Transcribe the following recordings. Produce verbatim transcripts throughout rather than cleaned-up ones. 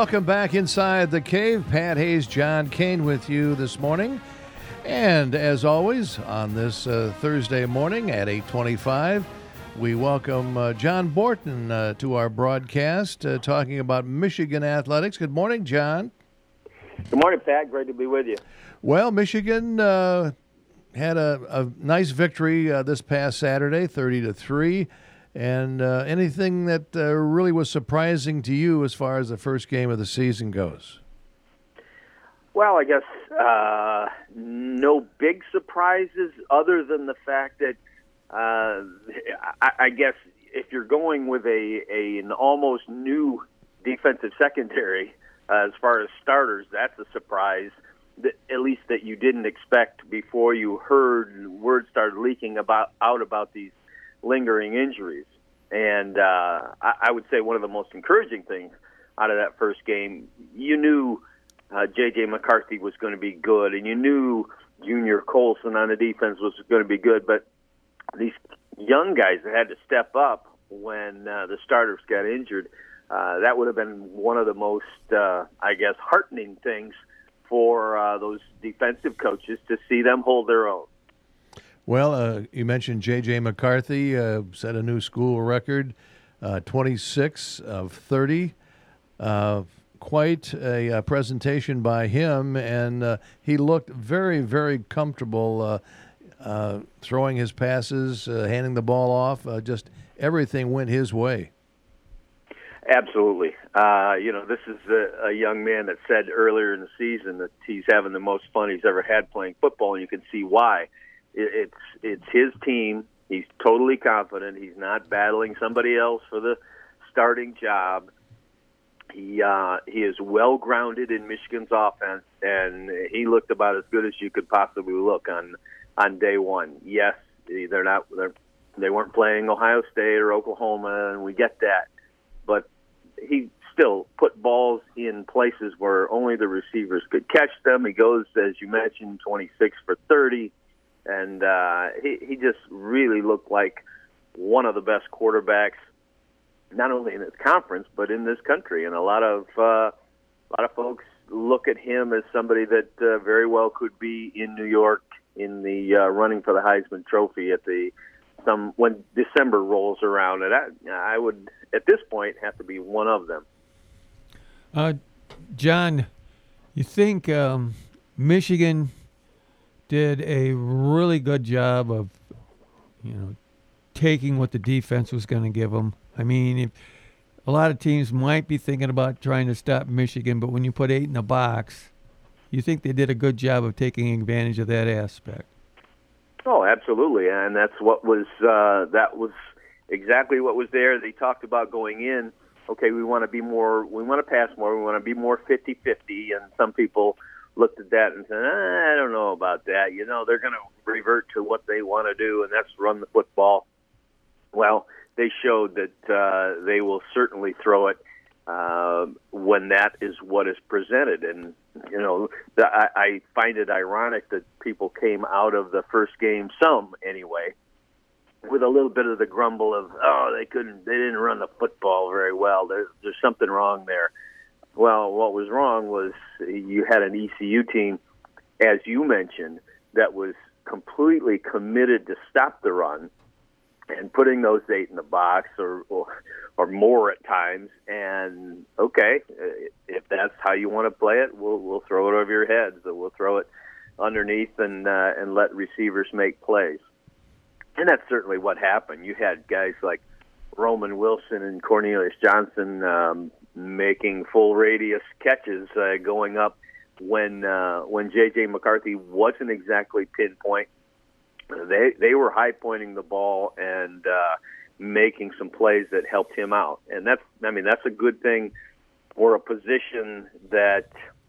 welcome back inside the cave. Pat Hayes, John Kane with you this morning. And as always, on this uh, Thursday morning at eight twenty-five, we welcome uh, John Borton uh, to our broadcast, uh, talking about Michigan athletics. Good morning, John. Good morning, Pat. Great to be with you. Well, Michigan uh, had a, a nice victory uh, this past Saturday, thirty to three. And uh, anything that uh, really was surprising to you as far as the first game of the season goes? Well, I guess uh, no big surprises other than the fact that uh, I, I guess if you're going with a, a an almost new defensive secondary uh, as far as starters, that's a surprise, that, at least that you didn't expect before you heard word started leaking about out about these lingering injuries. And uh, I, I would say one of the most encouraging things out of that first game, you knew uh, J J. McCarthy was going to be good, and you knew Junior Colson on the defense was going to be good, but these young guys that had to step up when uh, the starters got injured, uh, that would have been one of the most, uh, I guess, heartening things for uh, those defensive coaches to see them hold their own. Well, uh, you mentioned J J. McCarthy uh, set a new school record, uh, twenty-six of thirty. Uh, quite a, a presentation by him, and uh, he looked very, very comfortable uh, uh, throwing his passes, uh, handing the ball off. Uh, just everything went his way. Absolutely. Uh, you know, this is a, a young man that said earlier in the season that he's having the most fun he's ever had playing football, and you can see why. It's it's his team. He's totally confident. He's not battling somebody else for the starting job. He uh, he is well grounded in Michigan's offense, and he looked about as good as you could possibly look on on day one. Yes, they're not they're, they weren't playing Ohio State or Oklahoma, and we get that, but he still put balls in places where only the receivers could catch them. He goes, as you mentioned, twenty-six for thirty. And uh, he, he just really looked like one of the best quarterbacks, not only in this conference, but in this country. And a lot of uh, a lot of folks look at him as somebody that uh, very well could be in New York in the uh, running for the Heisman Trophy at the some when December rolls around. And I, I would, at this point, have to be one of them. Uh, John, you think um, Michigan did a really good job of, you know, taking what the defense was going to give them? I mean, if, a lot of teams might be thinking about trying to stop Michigan, but when you put eight in the box, you think they did a good job of taking advantage of that aspect? Oh, absolutely, and that's what was uh, that was exactly what was there. They talked about going in. Okay, we want to be more. We want to pass more. We want to be more fifty-fifty, and some people looked at that and said, eh, I don't know about that. You know, they're going to revert to what they want to do, and that's run the football. Well, they showed that uh, they will certainly throw it uh, when that is what is presented. And, you know, the, I, I find it ironic that people came out of the first game, some anyway, with a little bit of the grumble of, oh, they couldn't, they didn't run the football very well. There's, there's something wrong there. Well, what was wrong was you had an E C U team, as you mentioned, that was completely committed to stop the run and putting those eight in the box or or, or more at times. And, okay, if that's how you want to play it, we'll we'll throw it over your heads. We'll throw it underneath and uh, and let receivers make plays. And that's certainly what happened. You had guys like Roman Wilson and Cornelius Johnson um, making full radius catches uh, going up when uh, when J J. McCarthy wasn't exactly pinpoint. They they were high pointing the ball and uh, making some plays that helped him out, and that's I mean that's a good thing for a position that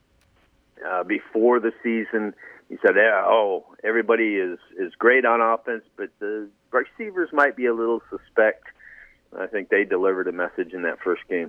uh, before the season you said, yeah, oh, everybody is is great on offense, but the receivers might be a little suspect. I think they delivered a message in that first game.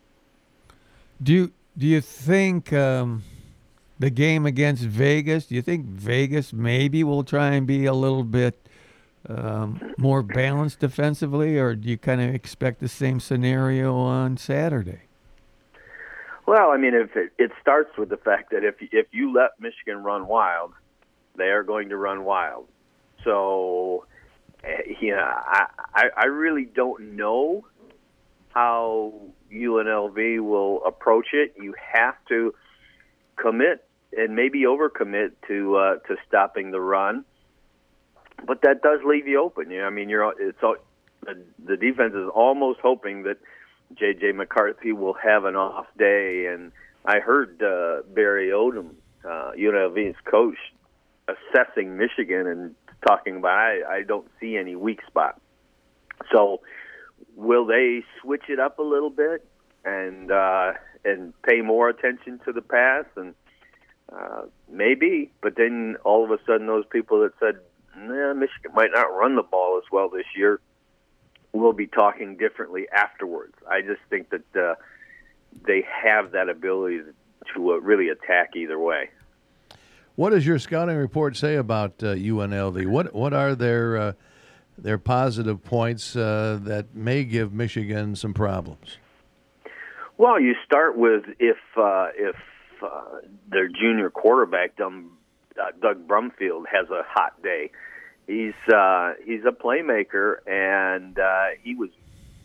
Do you, do you think um, the game against Vegas, do you think Vegas maybe will try and be a little bit um, more balanced defensively, or do you kind of expect the same scenario on Saturday? Well, I mean, if it, it starts with the fact that if if you let Michigan run wild, they are going to run wild. So, eh, you know, I, I I really don't know how U N L V will approach it. You have to commit and maybe overcommit to uh, to stopping the run, but that does leave you open. You know, I mean, you're it's all, the, the defense is almost hoping that J J McCarthy will have an off day, and I heard uh, Barry Odom, uh, U N L V's coach, assessing Michigan and talking about I, I don't see any weak spot. So will they switch it up a little bit and uh, and pay more attention to the pass? And uh, maybe, but then all of a sudden those people that said, nah, Michigan might not run the ball as well this year, will be talking differently afterwards. I just think that uh, they have that ability to uh, really attack either way. What does your scouting report say about uh, U N L V? What what are their uh, their positive points uh, that may give Michigan some problems? Well, you start with if uh, if uh, their junior quarterback, Doug, uh, Doug Brumfield, has a hot day. He's uh, he's a playmaker, and uh, he was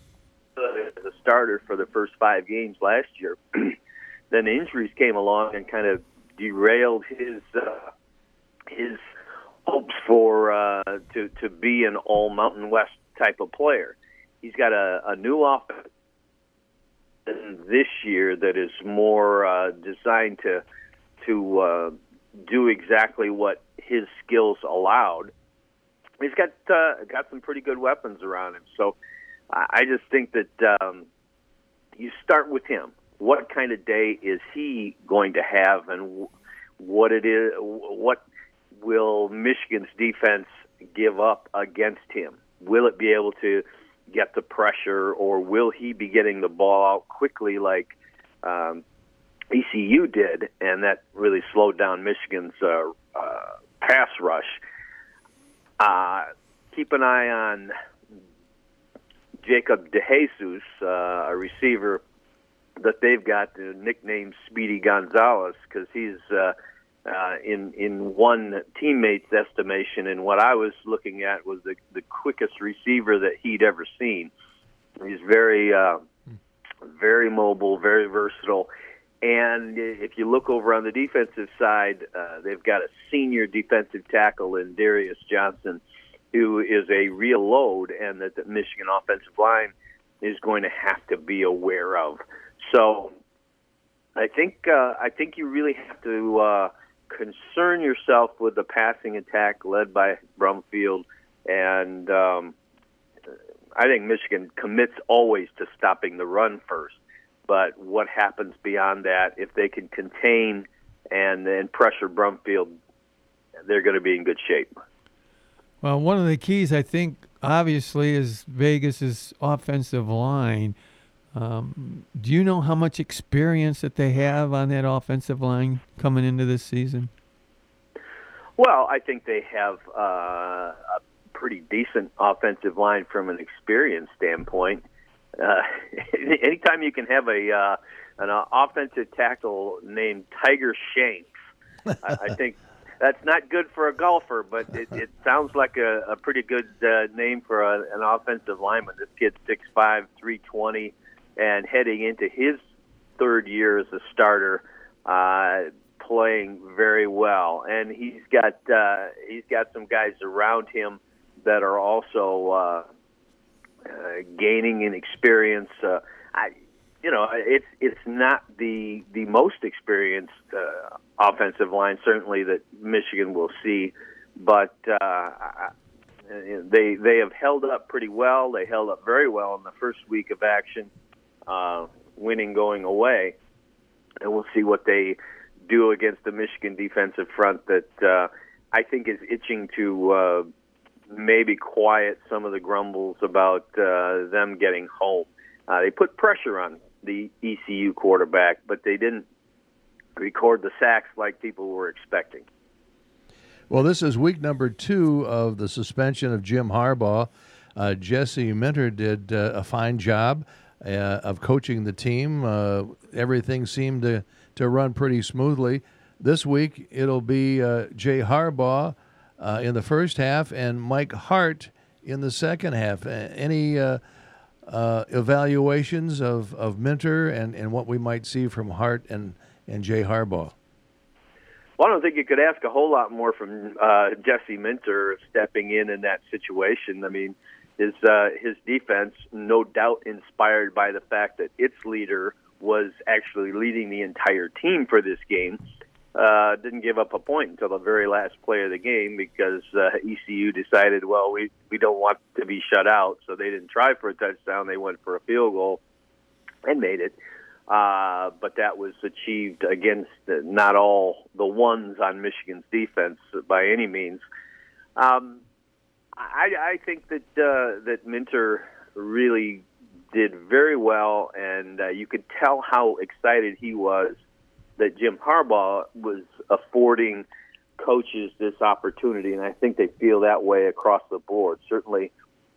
the starter for the first five games last year. Then injuries came along and kind of derailed his uh, his hopes for uh, to to be an all Mountain West type of player. He's got a, a new offense this year that is more uh, designed to to uh, do exactly what his skills allowed. He's got uh, got some pretty good weapons around him, so I just think that um, you start with him. What kind of day is he going to have, and what it is? What will Michigan's defense give up against him? Will it be able to get the pressure, or will he be getting the ball out quickly like um, E C U did, and that really slowed down Michigan's uh, uh, pass rush? Uh, keep an eye on Jacob DeJesus, uh, a receiver that they've got the nickname Speedy Gonzalez, because he's uh, uh, in in one teammate's estimation, and what I was looking at was the, the quickest receiver that he'd ever seen. He's very uh, very mobile, very versatile. And if you look over on the defensive side, uh, they've got a senior defensive tackle in Darius Johnson, who is a real load, and that the Michigan offensive line is going to have to be aware of. So I think uh, I think you really have to uh, concern yourself with the passing attack led by Brumfield, and um, I think Michigan commits always to stopping the run first. But what happens beyond that, if they can contain and then pressure Brumfield, they're going to be in good shape. Well, one of the keys, I think, obviously, is Vegas's offensive line. Um, do you know how much experience that they have on that offensive line coming into this season? Well, I think they have uh, a pretty decent offensive line from an experience standpoint. Uh, anytime you can have a uh, an uh, offensive tackle named Tiger Shanks, I, I think that's not good for a golfer, but it, it sounds like a, a pretty good uh, name for a, an offensive lineman. This kid's six five, three twenty, and heading into his third year as a starter, uh, playing very well. And he's got uh, he's got some guys around him that are also uh, uh, gaining in experience. Uh, I, you know, it's it's not the the most experienced uh, offensive line, certainly, that Michigan will see, but uh, they they have held up pretty well. They held up very well in the first week of action, uh, winning going away, and we'll see what they do against the Michigan defensive front that uh, I think is itching to uh, maybe quiet some of the grumbles about uh, them getting home. Uh, they put pressure on the E C U quarterback, but they didn't record the sacks like people were expecting. Well, this is week number two of the suspension of Jim Harbaugh. Uh, Jesse Minter did uh, a fine job uh, of coaching the team. Uh, everything seemed to, to run pretty smoothly. This week it'll be uh, Jay Harbaugh uh, in the first half and Mike Hart in the second half. Uh, any uh, uh, evaluations of, of Minter and, and what we might see from Hart and, and Jay Harbaugh? Well, I don't think you could ask a whole lot more from uh, Jesse Minter stepping in in that situation. I mean, his uh, his defense, no doubt inspired by the fact that its leader was actually leading the entire team for this game, uh, didn't give up a point until the very last play of the game because uh, E C U decided, well, we, we don't want to be shut out, so they didn't try for a touchdown. They went for a field goal and made it. Uh, but that was achieved against the, not all the ones on Michigan's defense by any means. Um, I, I think that uh, that Minter really did very well, and uh, you could tell how excited he was that Jim Harbaugh was affording coaches this opportunity, and I think they feel that way across the board. Certainly,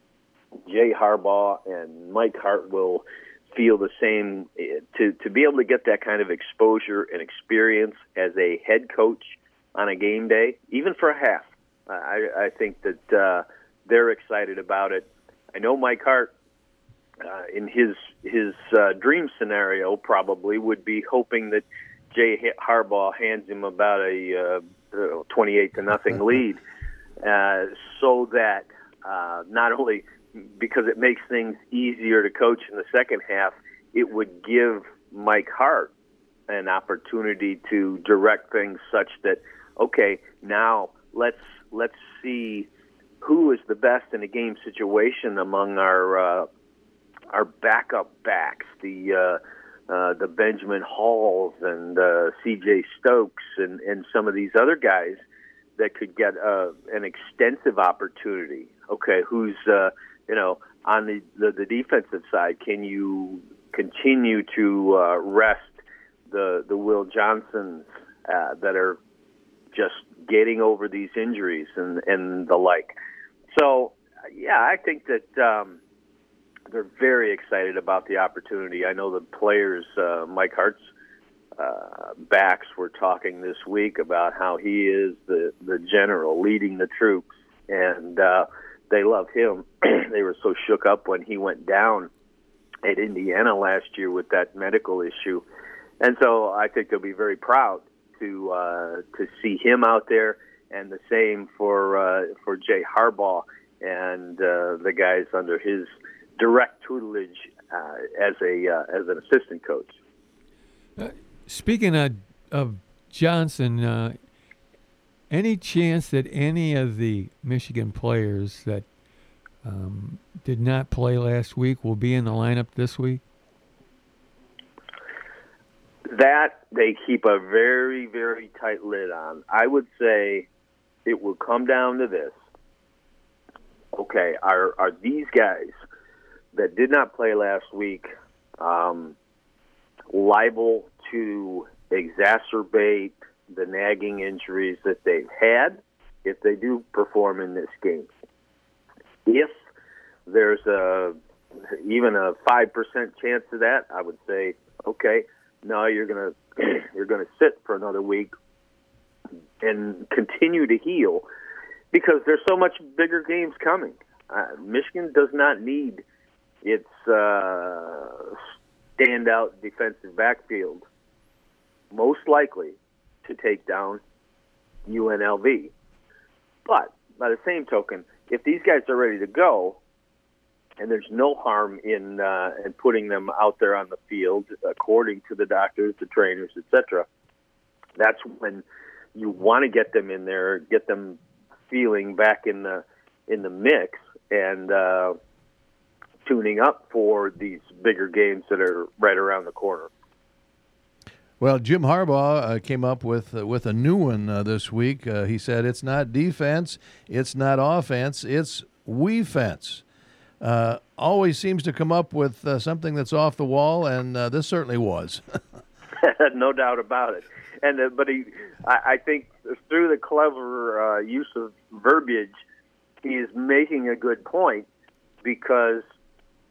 Jay Harbaugh and Mike Hart will feel the same. To to be able to get that kind of exposure and experience as a head coach on a game day, even for a half, I, I think that uh, they're excited about it. I know Mike Hart, uh, in his his uh, dream scenario, probably would be hoping that Jay Harbaugh hands him about a uh, twenty-eight to nothing lead, uh, so that uh, not only because it makes things easier to coach in the second half, it would give Mike Hart an opportunity to direct things such that, okay, now let's let's see who is the best in a game situation among our uh, our backup backs, the uh, uh, the Benjamin Halls and uh, C J Stokes and, and some of these other guys that could get uh, an extensive opportunity. Okay, who's uh, you know, on the, the, the defensive side, can you continue to uh, rest the the Will Johnsons uh, that are just getting over these injuries and, and the like? So, yeah, I think that um, they're very excited about the opportunity. I know the players, uh, Mike Hart's uh, backs were talking this week about how he is the, the general leading the troops, and uh, they love him. They were so shook up when he went down at Indiana last year with that medical issue. And so I think they'll be very proud to uh, to see him out there, and the same for uh, for Jay Harbaugh and uh, the guys under his direct tutelage uh, as a uh, as an assistant coach. Uh, speaking of, of Johnson, uh, any chance that any of the Michigan players that um, did not play last week will be in the lineup this week? That they keep a very, very tight lid on. I would say it will come down to this. Okay, are are these guys that did not play last week um, liable to exacerbate the nagging injuries that they've had if they do perform in this game? If there's a even a five percent chance of that, I would say, okay, no, you're gonna you're gonna sit for another week and continue to heal, because there's so much bigger games coming. Uh, Michigan does not need its uh, standout defensive backfield, most likely, to take down U N L V. But by the same token, if these guys are ready to go, and there's no harm in uh, in putting them out there on the field, according to the doctors, the trainers, et cetera, that's when you want to get them in there, get them feeling back in the in the mix, and uh, tuning up for these bigger games that are right around the corner. Well, Jim Harbaugh uh, came up with uh, with a new one uh, this week. Uh, he said it's not defense, it's not offense, it's we-fence. Uh, always seems to come up with uh, something that's off the wall, and uh, this certainly was. No doubt about it. And uh, but he, I, I think through the clever uh, use of verbiage, he is making a good point, because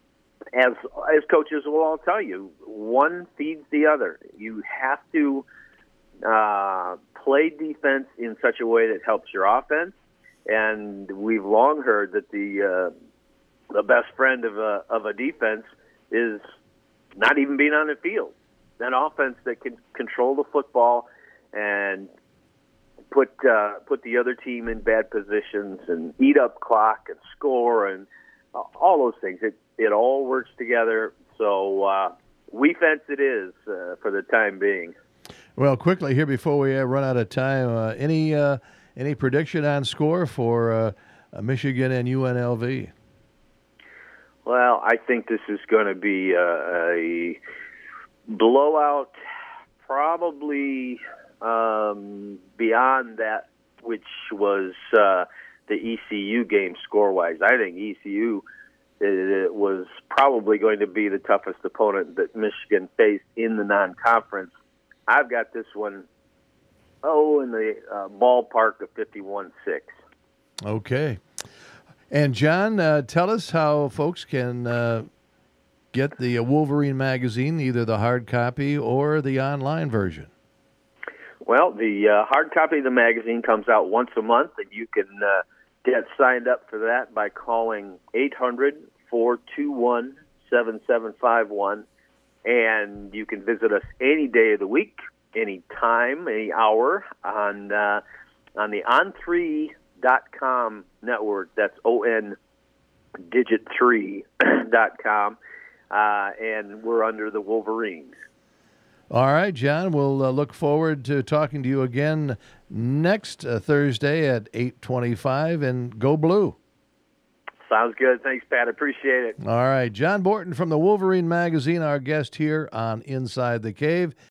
as as coaches will all tell you, one feeds the other. You have to uh, play defense in such a way that helps your offense. And we've long heard that the uh, the best friend of a of a defense is not even being on the field. An offense that can control the football and put uh, put the other team in bad positions and eat up clock and score and uh, all those things. It it all works together. So uh, we fence it is uh, for the time being. Well, quickly here before we uh, run out of time, uh, any uh, any prediction on score for uh, uh, Michigan and U N L V? Well, I think this is going to be a, a blowout, probably um, beyond that which was uh, the E C U game score-wise. I think E C U it was probably going to be the toughest opponent that Michigan faced in the non-conference. I've got this one, oh, in the uh, ballpark of fifty-one six. Okay. And, John, uh, tell us how folks can uh, get the Wolverine magazine, either the hard copy or the online version. Well, the uh, hard copy of the magazine comes out once a month, and you can uh, get signed up for that by calling eight hundred, four two one, seven seven five one. And you can visit us any day of the week, any time, any hour on uh, on the on three dot com network. That's O N digit three dot com. Uh, and we're under the Wolverines. All right, John, we'll uh, look forward to talking to you again next uh, Thursday at eight twenty-five, and go blue. Sounds good. Thanks, Pat. Appreciate it. All right, John Borton from the Wolverine magazine, our guest here on Inside the Cave.